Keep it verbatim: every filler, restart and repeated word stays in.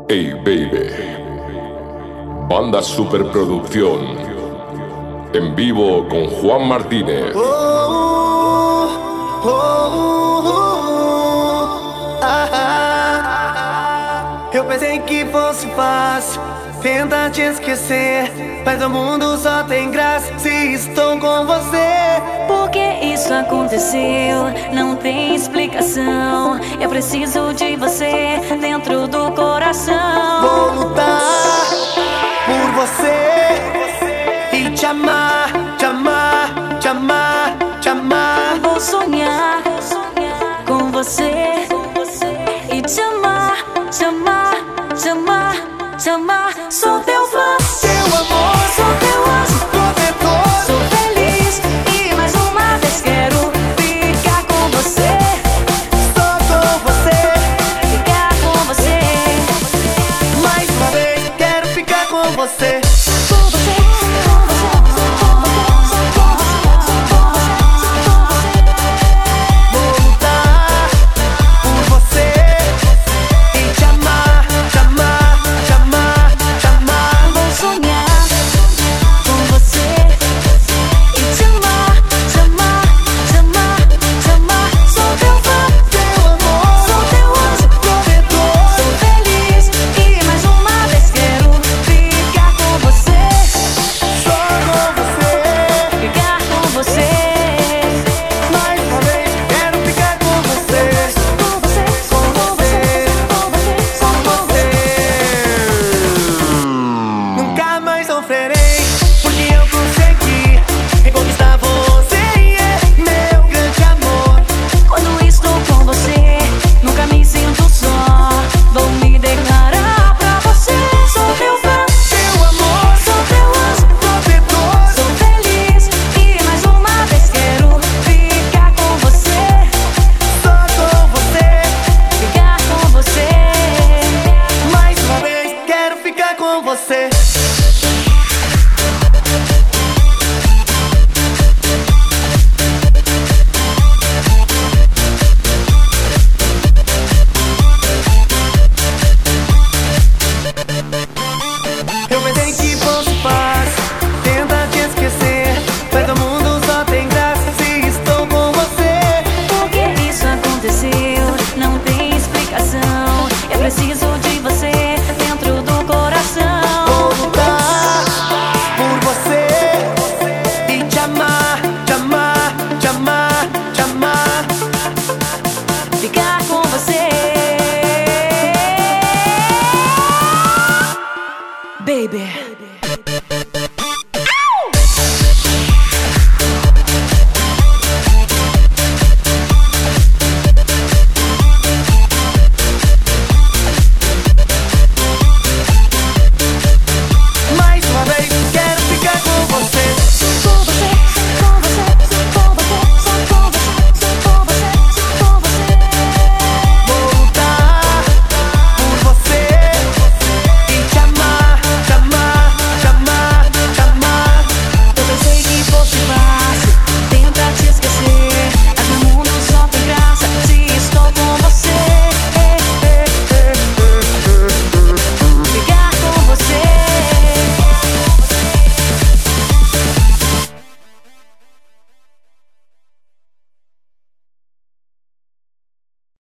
Hey Baby, Banda Superproducción, en vivo con Juan Martínez. Oh, oh, oh, oh, ah, ah. Eu pensei que fosse fácil tentar te esquecer, mas o mundo só tem graça se estou com você. Porque isso aconteceu, não tem explicação. Eu preciso de você dentro do coração. Vou lutar por você e te amar, te amar, te amar, te amar. Vou sonhar com você e te amar, te amar, te amar, te amar. Sou teu fã, Teu amor, sou teu anjo protetor. sou feliz e mais uma vez quero ficar com você. Só com você, Ficar com você, mais uma vez quero ficar com você. com você, Vou lutar por você e te amar, te amar, te amar, te amar. vou sonhar com você e te amar, te amar, te amar, te amar. Sou teu fã, Teu amor, sou teu anjo protetor. sou feliz e mais uma vez quero ficar com você. Só com você, Ficar com você, mais uma vez quero ficar com você. com você, com você, com você, Com você. Nunca mais sofrerei, porque eu consegui reconquistar você. É meu grande amor. Quando estou com você, nunca me sinto só. Vou me declarar pra você. Sou teu fã, Teu amor, sou teu anjo protetor. sou feliz e mais uma vez quero ficar com você. Só com você, Ficar com você, mais uma vez quero ficar com você. Eu pensei que fosse fácil tentar te esquecer, mas o mundo só tem graça se estou com você. porque isso aconteceu, não tem explicação. Eu preciso de você dentro do coração. Vou lutar por você e te amar, te amar, te amar, te amar. Ficar com você, baby.